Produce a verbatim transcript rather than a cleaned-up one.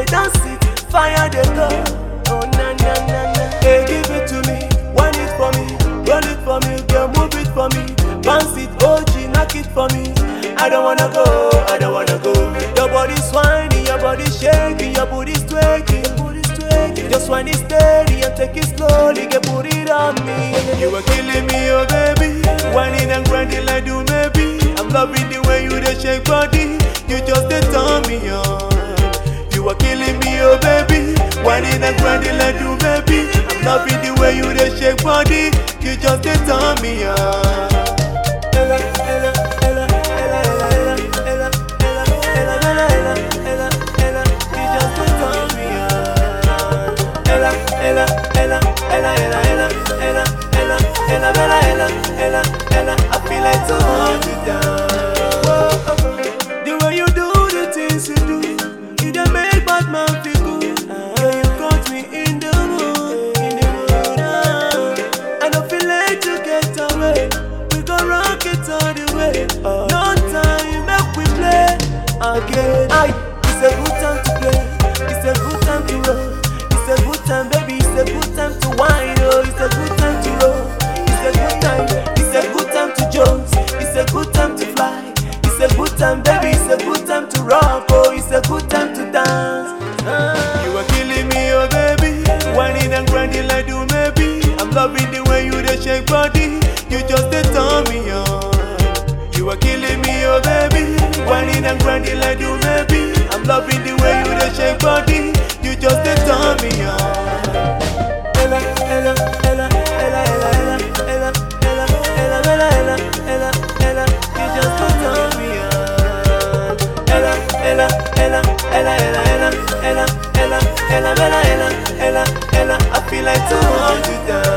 dance it, fire they go. Oh na na na na. Hey, give it to me, want it for me, roll it for me, girl, move it for me, bounce it, O G, knock it for me. I don't wanna go, I don't wanna go. Your body's whining, your body's shaking, your body's twerking, your body's twerking. Just wind it steady and take it slowly, get put it on me. You are killing me, oh baby, whining and grinding like do maybe. I'm loving the way you dey shake body, you just dey turn me on. You are killing me, oh baby, whining and grinding like do maybe. I'm loving the way you dey shake body, you just dey turn me on. Ella, Ella, Ella, Ella, Ella, Ella, Ella, Ella, Ella, Ella, Ella, Ella, you just dey turn me on. Ella, Ella, Ella, Ella, Ella, Ella, Ella, Ella, Ella, Ella, Ella, Ella, Ella, I feel like to hold you down. The way you do the things you do, you dey make bad man feel good. Yeah, you got me in the mood, in the mood. I don't feel like to get away. We gon' rock it all the way. No time, make we play again. Aye, it's a good time to play. It's a good time to roll. It's a good time, baby. It's a good time to wine. Oh, it's a good time to roll. It's a good time. It's a good time to jones. It's a good time to fly. It's a good time, baby. It's a good time to rock. Oh, it's a good time to dance. Ah. You are killing me, oh baby. Whining and grinding like do maybe. I'm loving the way you dey shake body. You just dey turn me on. You are killing me, oh baby. Whining and grinding like do maybe. I'm loving the way you dey shake body. You just dey turn me on. Ella, Ella, Ella, Ella, Ella, Ella, Ella, Ella, Ella, Ella, Ella, Ella, Ella, you just dey turn me on. Ella, Ella, Ella, Ella, Ella, Ella, Ella, Ella, Ella, Ella, Ella, Ella, Ella, I feel like to hold you down.